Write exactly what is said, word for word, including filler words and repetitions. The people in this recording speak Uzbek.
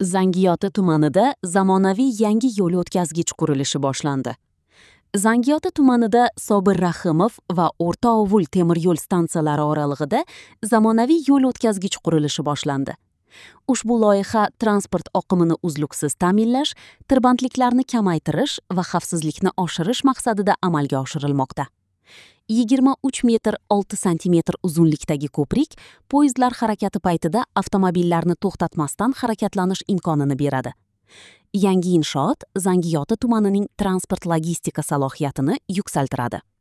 Zangiyota tumanida zamonaviy yangi yo'l o'tkazgich qurilishi boshlandi. Zangiyota tumanida Sobir Rahimov va O'rta Ovul temir yo'l stansiyalari oralig'ida zamonaviy yo'l o'tkazgich qurilishi boshlandi. Ushbu loyiha transport oqimini uzluksiz ta'minlash, tirbandliklarni kamaytirish va xavfsizlikni oshirish maqsadida amalga oshirilmoqda. yigirma uch metr olti santimetr uzunlikdagi ko'prik poyezdlar harakati paytida avtomobillarni to'xtatmasdan harakatlanish imkonini beradi. Yangi inshoot Zangiyota tumanining transport logistika salohiyatini yuksaltiradi.